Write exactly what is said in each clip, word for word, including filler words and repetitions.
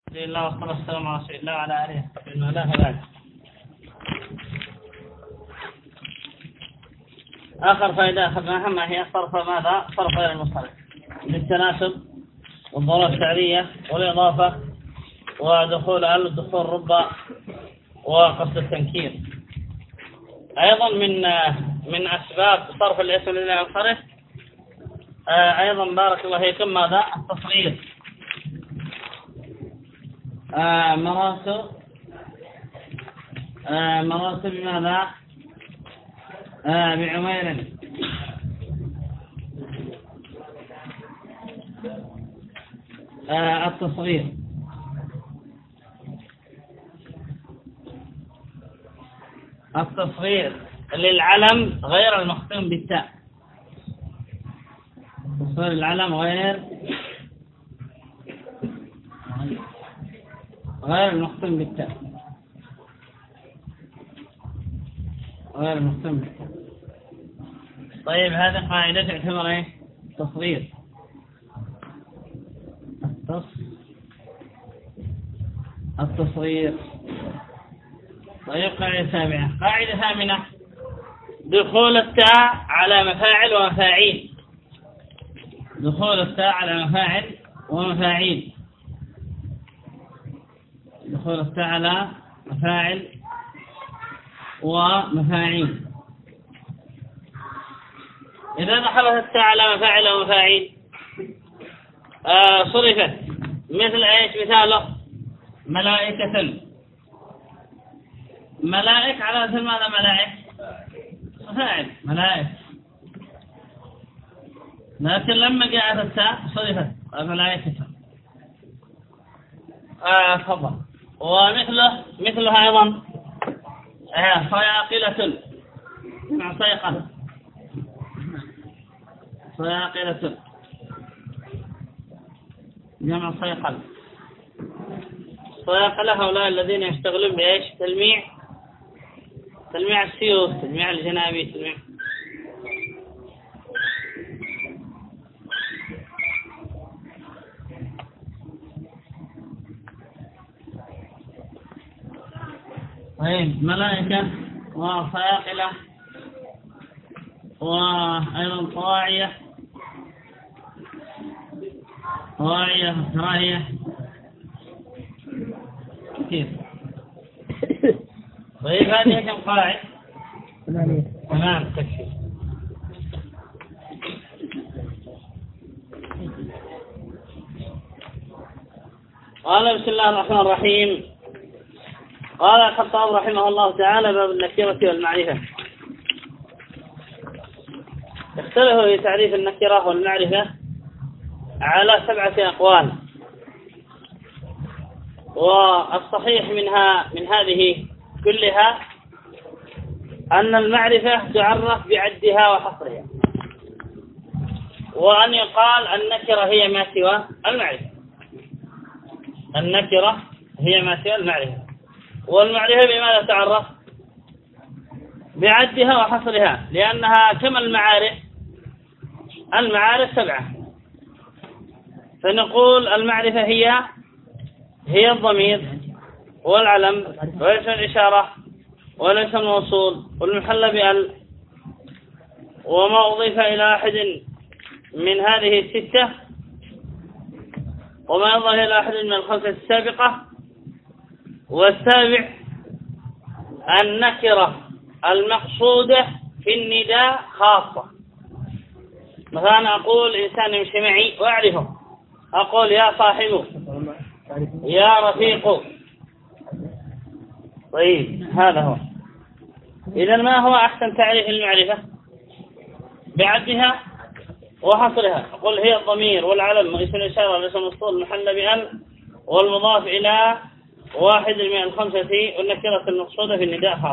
الحمد لله والصلاة والسلام على رسول الله وعلى آله وصحبه ومن والاه بعد. آخر فائدة أخذناها ما هي صرف ماذا؟ صرف غير المصرف للتناسب والضرورة الشعرية والإضافة ودخول ال ودخول ربا وقصد التنكير. أيضا من من أسباب صرف الاسم الذي لا ينصرف أيضا بارك الله فيكم ماذا؟ التصغير. آه مراتب آه مراتب ماذا؟ آه بعمير آه التصغير. التصغير للعلم غير المختوم بالتاء. تصغير العلم غير غير المختوم بالتاء غير المختوم بالتاء. طيب هذه قاعدة تعتبر ايه؟ تصغير. التص التصغير. طيب قاعدة سابعة. قاعدة ثامنة: دخول التاء على مفاعل ومفاعيل. دخول التاء على مفاعل ومفاعيل. دخول التاء على مفاعل ومفاعيل. إذا دخلت التاء على مفاعل ومفاعيل آه صرفت مثل ايش؟ مثاله ملائكة. ملائك على مثل ماذا؟ ملائك مفاعل ملائك، لكن لما جاءت التاء صرفت ملائكة. آه تفضل. ومثله مثلها أيضا آه صياقلة مع صيقل. صياقلة جمع صيقل. صياقلة هؤلاء الذين يشتغلون بإيش؟ تلميع تلميع السيوف، تلميع الجنابي، تلميع. طيب ملائكة وصياقلة وأيضا طواعية طواعية وكراهية كيف. طيب هذه كم قاعدة؟ تمام تكفي. قال بسم الله الرحمن الرحيم. قال الخطاب رحمه الله تعالى: باب النكرة والمعرفة. اختلفوا في تعريف النكرة والمعرفة على سبعة أقوال، والصحيح منها من هذه كلها أن المعرفة تعرف بعدها وحصرها، وأن يقال النكرة هي ما سوى المعرفة. النكرة هي ما سوى المعرفة، والمعرفة بماذا تعرف؟ بعدها وحصرها، لأنها كما المعارف. المعارف سبعة، فنقول المعرفة هي هي الضمير والعلم وليس الإشارة وليس الموصول والمحل بأل، وما أضيف إلى أحد من هذه الستة، وما يضاف إلى أحد من الخمسة السابقة. والسابع النكرة المقصودة في النداء خاصة. مثلا أقول إنسان يمشي معي وأعرفه، أقول يا صاحب، يا رفيق. طيب هذا هو. إذا ما هو أحسن تعريف المعرفة؟ بعدها وحصرها. أقول هي الضمير والعلم واسم الإشارة وليس الموصول المحل بأل والمضاف إلى واحد من الخمسة والنكرة المقصودة في النداء خاص.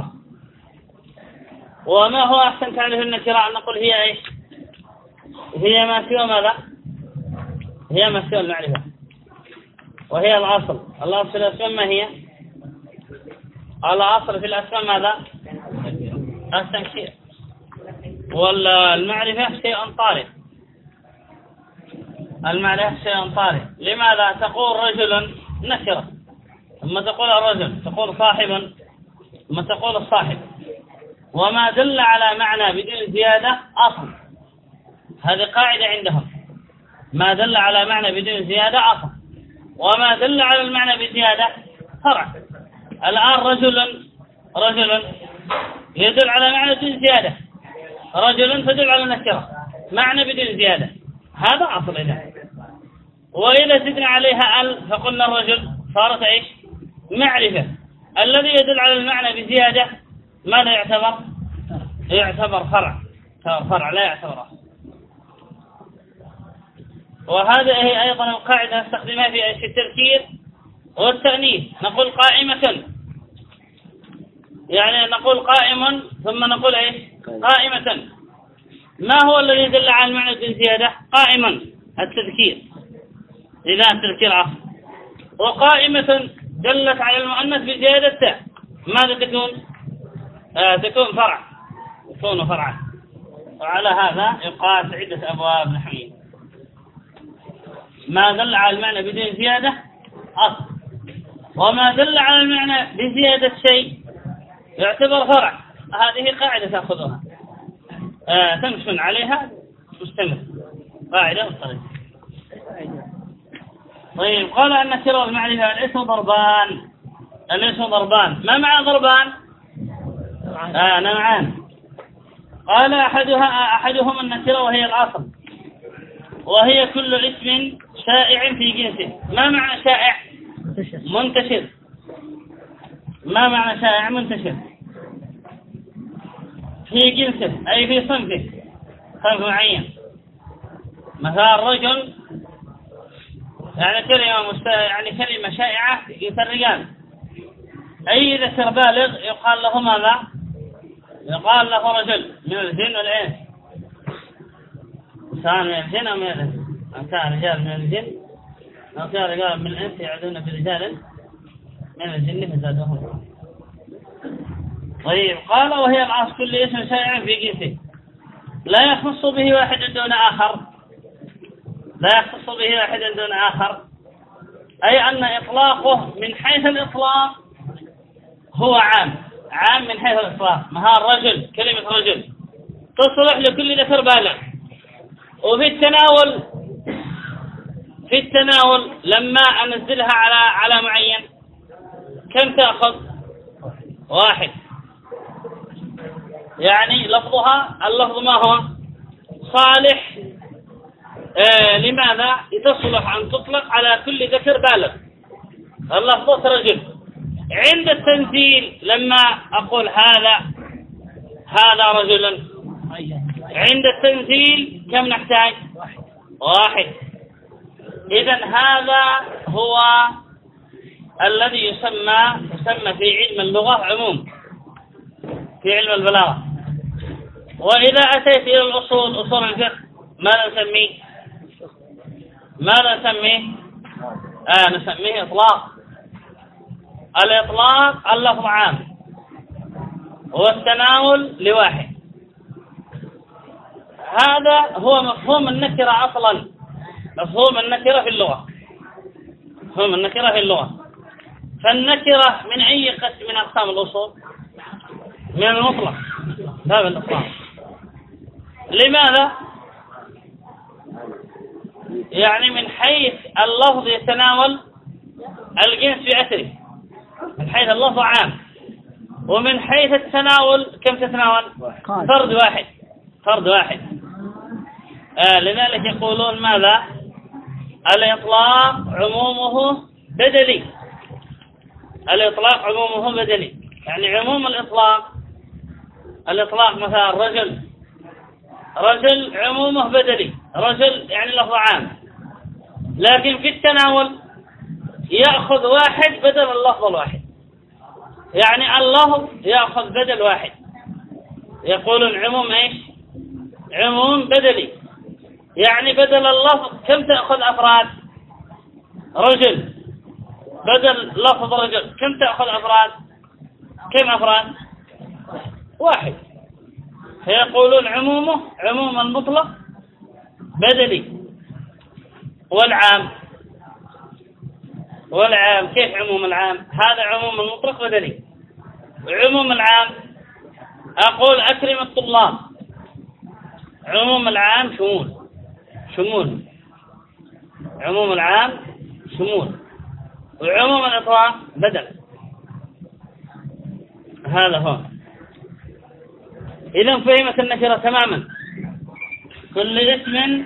وما هو أحسن تعريف النكرة؟ أن نقول هي إيش؟ هي ما سوى ماذا؟ هي ما سوى المعرفة، وهي الأصل. الأصل في الأسماء ما هي؟ الأصل في الأسماء ماذا؟ التنكير. والمعرفة شيء طارئ. المعرفة شيء طارئ. لماذا؟ تقول رجل نكرة، ثم تقول الرجل، تقول صاحبا، ثم تقول الصاحب. وما دل على معنى بدون زيادة أصل، هذه قاعدة عندهم، ما دل على معنى بدون زيادة أصل، وما دل على المعنى بزيادة فرع. الآن رجل رجل يدل على معنى بدون زيادة، رجل تدل على نكرة معنى بدون زيادة، هذا أصل إذا. وإذا زدنا عليها ال فقلنا الرجل صارت إيش؟ معرفة. الذي يدل على المعنى بزيادة ماذا يعتبر؟ يعتبر فرع، فرع لا يعتبر أصل. وهذا هي أيضا القاعدة نستخدمها في التذكير والتأنيث. نقول قائمة، يعني نقول قائم ثم نقول إيش؟ قائمة. ما هو الذي يدل على المعنى بالزيادة؟ قائما، التذكير، إذا التذكير أصل. وقائمة دلت على المؤنث بزيادة تاء، ماذا تكون؟ آه تكون فرع، تكون فرعا. وعلى هذا يقال عدة أبواب نحوية. ما دل على المعنى بدون زيادة أصل، وما دل على المعنى بزيادة شيء يعتبر فرع. هذه قاعدة تأخذها آه تمشون عليها مستمر، قاعدة مستمر. طيب، قال أن النكرة والمعرفة الاسم ضربان. الاسم ضربان، ما معنى ضربان؟ آه نوعان. قال أحدها أحدهما النكرة وهي الأصل، وهي كل اسم شائع في جنسه. ما معنى شائع؟ منتشر. ما معنى شائع؟ منتشر في جنسه، أي في صنفه، صنف معين. مثلا رجل يعني كلمة مست... يعني كلمة شائعة في الرجال. أي ذكر بالغ يقال له ماذا؟ يقال له رجل من الجن والإنس، سواء من الجن أو من الإنس، أو كان رجال من الجن أو كان رجال من الإنس يعدون برجال من الجن فزادهم. طيب، قال وهي الأصل كل اسم شائع في جنسه لا يخص به واحد دون آخر، لا يخص به واحد دون آخر، أي أن إطلاقه من حيث الإطلاق هو عام، عام من حيث الإطلاق. ما ها الرجل، كلمة رجل تصلح لكل ذكر بالغ. وفي التناول، في التناول لما أنزلها على على معين كم تأخذ؟ واحد. يعني لفظها، اللفظ ما هو؟ صالح. آه لماذا؟ تصلح أن تطلق على كل ذكر بالغ، اللفظة رجل. عند التنزيل لما أقول هذا هذا رجل، عند التنزيل كم نحتاج؟ واحد. إذن هذا هو الذي يسمى يسمى في علم اللغة عموم، في علم البلاغة. وإذا أتيت إلى الأصول، أصول الفقه، ماذا نسميه؟ ماذا نسميه؟ آه نسميه إطلاق. الإطلاق اللفظ عام، والتناول لواحد. هذا هو مفهوم النكرة أصلا، مفهوم النكرة في اللغة، مفهوم النكرة في اللغة. فالنكرة من أي قسم من أقسام الأصول؟ من المطلق، باب الإطلاق. لماذا؟ يعني من حيث اللفظ يتناول الجنس بأثره، من حيث اللفظ عام، ومن حيث التناول كم تتناول؟ فرد واحد، فرد واحد. آه لذلك يقولون ماذا؟ الإطلاق عمومه بدلي، الإطلاق عمومه بدلي. يعني عموم الإطلاق، الإطلاق مثلا رجل، رجل عمومه بدلي، رجل يعني لفظ عام، لكن في التناول يأخذ واحد بدل اللفظ الواحد، يعني اللفظ يأخذ بدل واحد. يقولون عموم ايش؟ عموم بدلي، يعني بدل اللفظ كم تأخذ أفراد؟ رجل بدل لفظ رجل كم تأخذ أفراد؟ كم أفراد؟ واحد. فيقولون عمومه عموم المطلق بدلي، والعام والعام. كيف عموم العام؟ هذا عموم المطلق بدلي. عموم العام أقول أكرم الطلاب. عموم العام شمول شمول عموم العام شمول، وعموم الإطلاق بدل. هذا هو. إذا فهمت النكرة تماما. كل اسم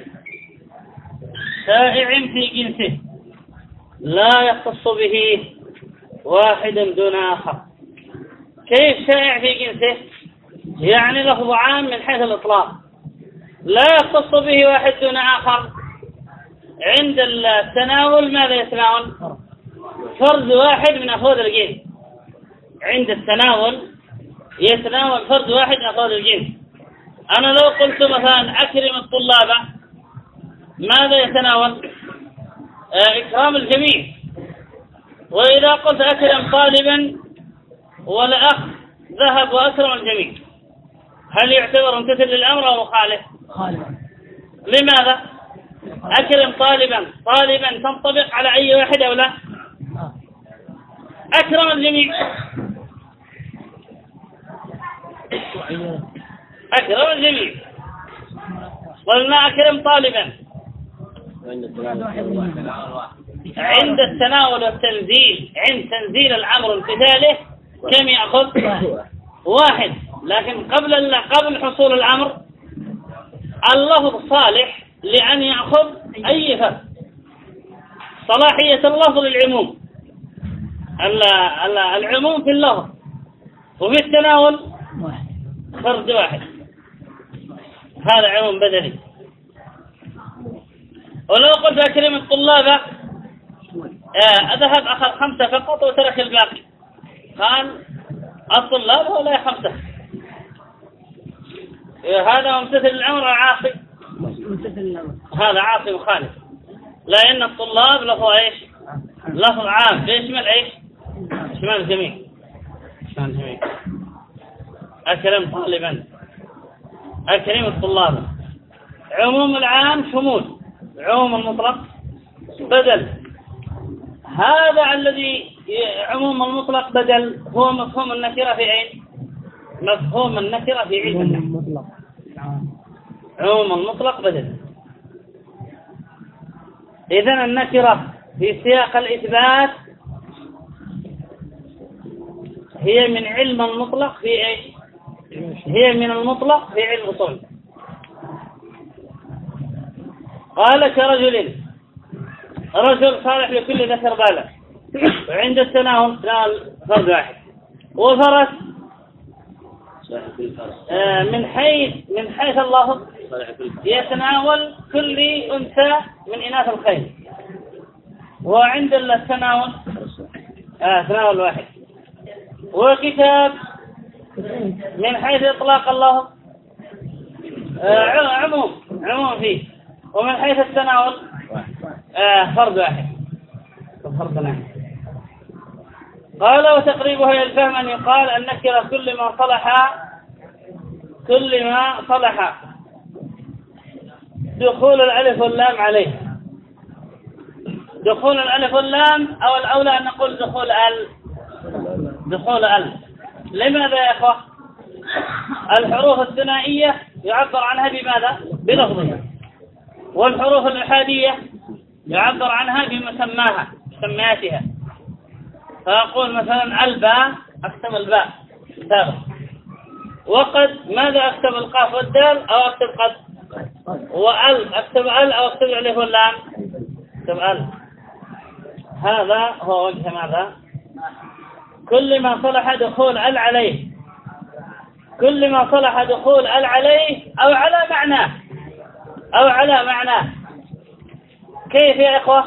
شائع في جنسه لا يختص به واحد دون آخر. كيف شائع في جنسه؟ يعني لفظ عام من حيث الإطلاق لا يختص به واحد دون آخر. عند التناول ماذا يتناول؟ فرد واحد من أفراد الجنس. عند التناول يتناول فرد واحد من أفراد الجنس. أنا لو قلت مثلا أكرم الطلاب ماذا يتناول؟ إكرام الجميع. وإذا قلت أكرم طالبا والأخ ذهب وأكرم الجميع، هل يعتبر ممتثل للأمر أو مخالف؟ خالف. لماذا؟ أكرم طالبا طالبا تنطبق على أي واحد أو لا؟ أكرم الجميع. أكرم الجميع. قلنا أكرم طالبا عند التناول والتنزيل. عند تنزيل الأمر وامتثاله كم يأخذ؟ واحد. لكن قبل قبل حصول الأمر اللفظ صالح لأن يأخذ أي فرد. صلاحية اللفظ للعموم. العموم في اللفظ وفي التناول فرد واحد. هذا عموم بدني. ولو قلت أكرم الطلاب آه أذهب أخذ خمسة فقط وترك الباقي، قال الطلاب هؤلاء خمسة. هذا ممتثل الأمر عاصي. هذا عاصي مخالف، لأن الطلاب لفظ إيش؟ لفظ عام يشمل إيش؟ يشمل الجميع. أكرم طالبا، أكرم الطلاب. عموم العام شمول، عموم المطلق بدل. هذا الذي عموم المطلق بدل هو مفهوم النكرة في أين؟ مفهوم النكرة في علم النحو. عموم المطلق بدل. إذن النكرة في سياق الإثبات هي من علم المطلق في إيش؟ هي من المطلق في علم الأصول. قال كرجل، رجل صالح لكل ذكر بالغ، وعند التناول تناول فرد واحد. وفرس آه من حيث من حيث اللفظ يتناول كل أنثى من إناث الخيل، وعند التناول آه تناول واحد. وكتاب من حيث إطلاق اللفظ آه عموم عموم فيه، ومن حيث التناول آه فرد واحد. فرد واحد. قال وتقريبها الفهم أن يقال النكرة كل ما صلح كل ما صلح دخول الألف واللام عليه. دخول الألف واللام، أو الأولى أن نقول دخول ال دخول ال لماذا يا أخوة؟ الحروف الثنائية يعبر عنها بماذا؟ بلفظها، والحروف الأحادية يعبر عنها بمسماها مسمياتها. فأقول مثلا الباء أكتب الباء كتابة، وقد ماذا أكتب القاف والدال أو أكتب قد، وأل أكتب ال أو أكتب الألف واللام أكتب ال. هذا هو وجه ماذا؟ كل ما صلح دخول ال عليه، كل ما صلح دخول ال عليه أو على معناه أو على معناه. كيف يا إخوة؟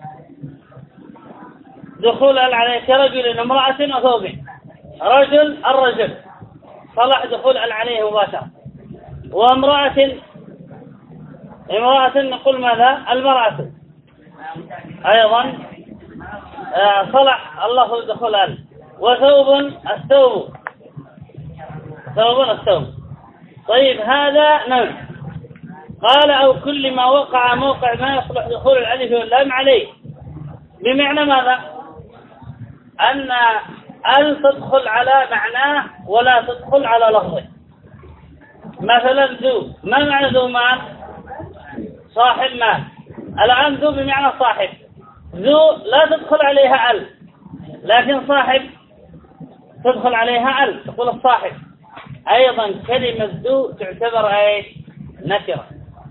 دخول ال عليه كرجل امرأة وثوب. رجل الرجل صلح دخول ال عليه مباشرة، وامرأة امرأة نقول ماذا؟ المرأة أيضا صلح الله دخول ال. وثوب الثوب ثوب الثوب. طيب هذا نوع. قال أو كل ما وقع موقع ما يصلح دخول الألف واللام عليه بمعنى ماذا؟ أن ال تدخل على معناه ولا تدخل على لفظه. مثلا ذو، ما معنى ذو مال؟ صاحب مال. الآن ذو بمعنى صاحب، ذو لا تدخل عليها ال، لكن صاحب تدخل عليها ال، تقول الصاحب. أيضا كلمة ذو تعتبر ايش؟ نكرة.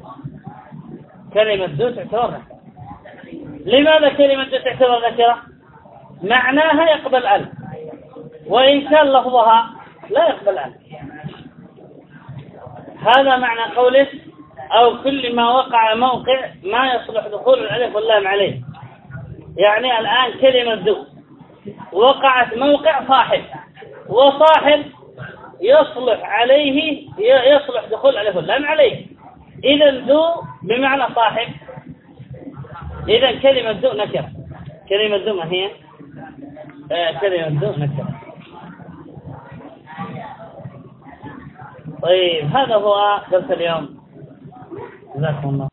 كلمة ذو تعتبر نكرة. لماذا كلمة ذو تعتبر نكرة؟ معناها يقبل ال، وإن كان لفظها لا يقبل ال. هذا معنى قوله أو كل ما وقع موقع ما يصلح دخول الألف واللام عليه. يعني الآن كلمة ذو وقعت موقع صاحب، وصاحب يصلح عليه يصلح دخول الألف واللام عليه، إذا ذو بمعنى صاحب. إذا كلمة ذو نكرة. كلمة ذو ما هي؟ آه كلمة ذو نكرة. طيب هذا هو درس اليوم. جزاكم الله.